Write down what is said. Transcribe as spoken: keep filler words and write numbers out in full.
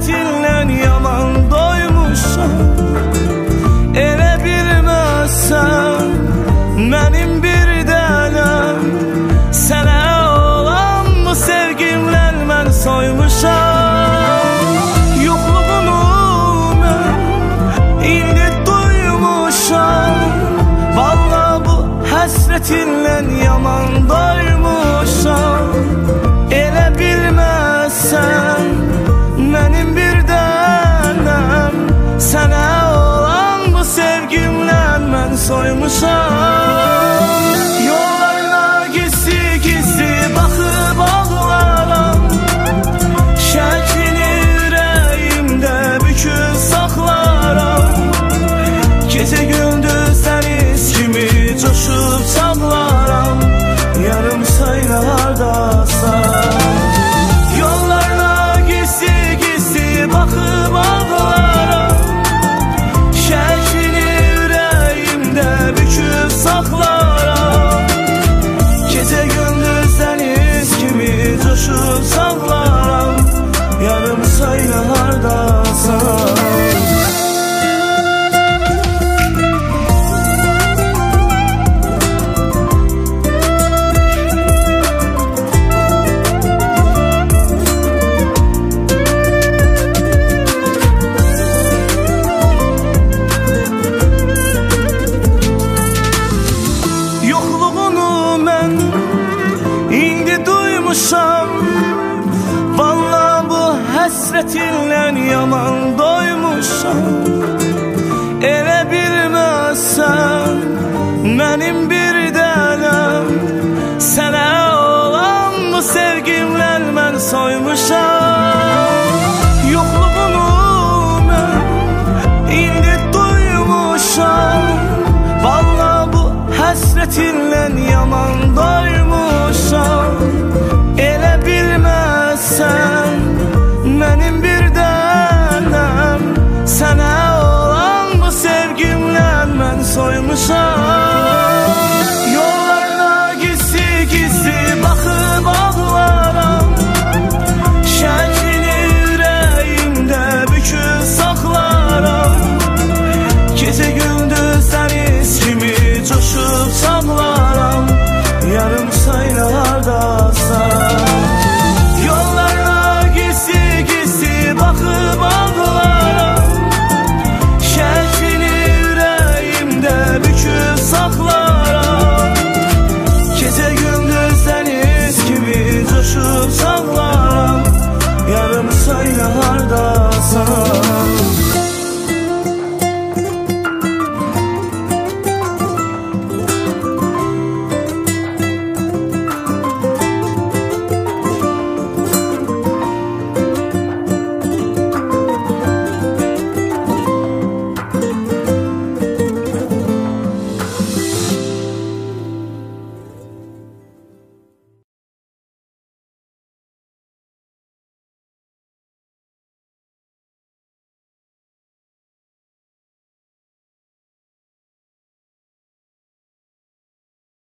həsrətinlə yaman doymuşam. Elə bilməzsən mənim bir dənəm, sənə olan bu sevgimlə mən soymuşam. Yoxluğunu mən indi duymuşam. Vallahi bu həsrətinlə yaman doymuşam. Elə bilməzsən mənim bir dənəm, sənə olan bu sevgimlə mən soymuşam. Yollarına gizli gizli baxıb ağlaram, şəklini ürəyimdə büküb saxlaram. Gecə gündüz dəniz kimi coşub çağlaram, yarım sayılardasan. Yollarına gizli gizli baxıb ağlaram, şəklini ürəyimdə büküb saxlaram. Gecə gündüz dəniz kimi coşub çağlaram, yarım sayılardasan. Vallahi bu həsrətinlə yaman doymuşam. Elə bilməzsən mənim bir dənəm, sənə olan bu sevgimlə mən soymuşam. Yoxluğunu mən indi duymuşam. Vallahi bu həsrətinlə yaman doymuşam.